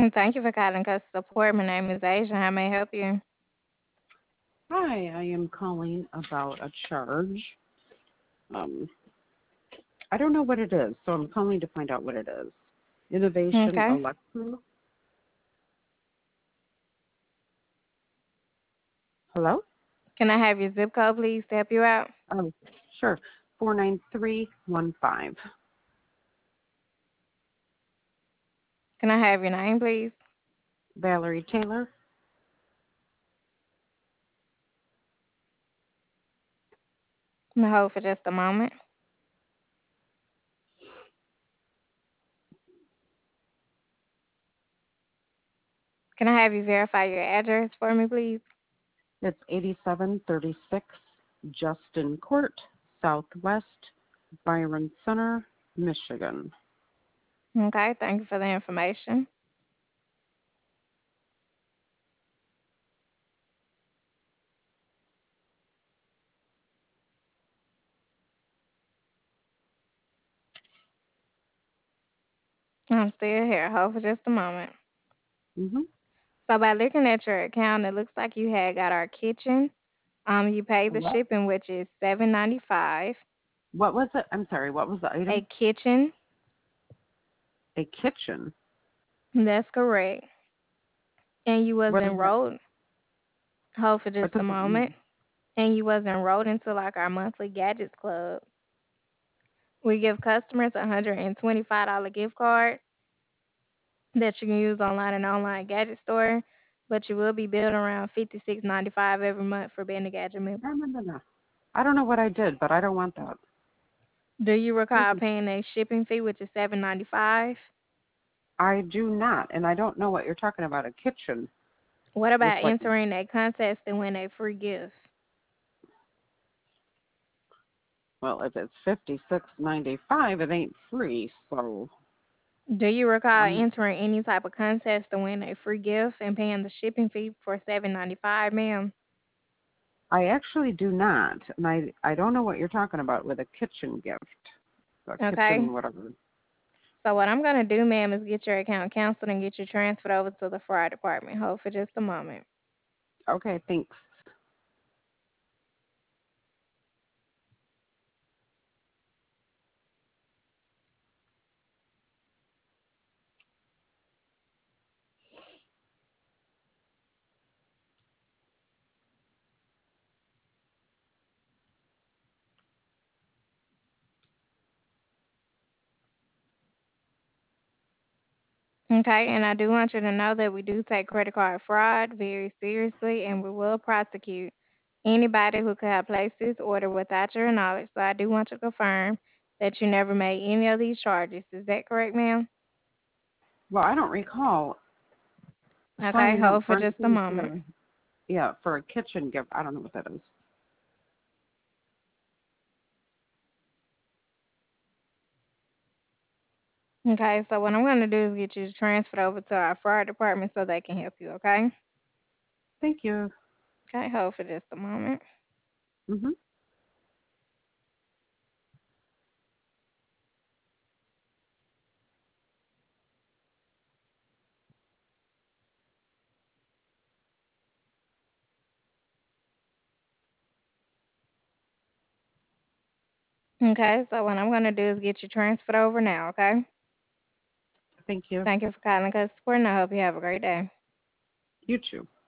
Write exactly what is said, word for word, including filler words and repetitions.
Thank you for calling Customer Support. My name is Asia. How may I help you? Hi, I am calling about a charge. Um, I don't know what it is, so I'm calling to find out what it is. Innovation Okay. Electro. Hello? Can I have your zip code, please, to help you out? Oh, sure. four nine three one five. Can I have your name, please? Valerie Taylor. I'm gonna hold for just a moment. Can I have you verify your address for me, please? It's eighty-seven thirty-six Justin Court, Southwest, Byron Center, Michigan. Okay. Thank you for the information. I'm still here. Hold for just a moment. Mhm. So by looking at your account, it looks like you had got our kitchen. Um, you paid the What? shipping, which is seven ninety five. What was it? I'm sorry. What was the A item? kitchen. A kitchen. That's correct. And you was What does that? enrolled. Hold for just What a does it moment. mean? And you was enrolled into like our monthly gadgets club. We give customers a hundred and twenty five dollar gift card that you can use online and online gadget store, but you will be billed around fifty six ninety five every month for being a gadget member. No, no, no, no. I don't know what I did, but I don't want that. Do you recall Mm-mm. paying a shipping fee, which is seven ninety five? I do not, and I don't know what you're talking about. A kitchen What with about like, entering a contest and win a free gift? well, if it's fifty six ninety five, it ain't free. So Do you recall I'm, entering any type of contest to win a free gift and paying the shipping fee for seven ninety five, ma'am? I actually do not, and I I don't know what you're talking about with a kitchen gift, a Okay. kitchen whatever. So what I'm gonna do, ma'am, is get your account canceled and get you transferred over to the fraud department. Hold for just a moment. Okay, thanks. Okay, and I do want you to know that we do take credit card fraud very seriously and we will prosecute anybody who could have placed this order without your knowledge. So I do want to confirm that you never made any of these charges. Is that correct, ma'am? Well, I don't recall Okay, signing up hold for for just a anything for moment. the, yeah, for a kitchen gift. I don't know what that is. Okay, so what I'm gonna do is get you transferred over to our fraud department so they can help you, okay? Thank you. Okay, hold for just a moment. Mhm. Okay, so what I'm gonna do is get you transferred over now, okay? Thank you. Thank you for calling Customer Support and I hope you have a great day. You too.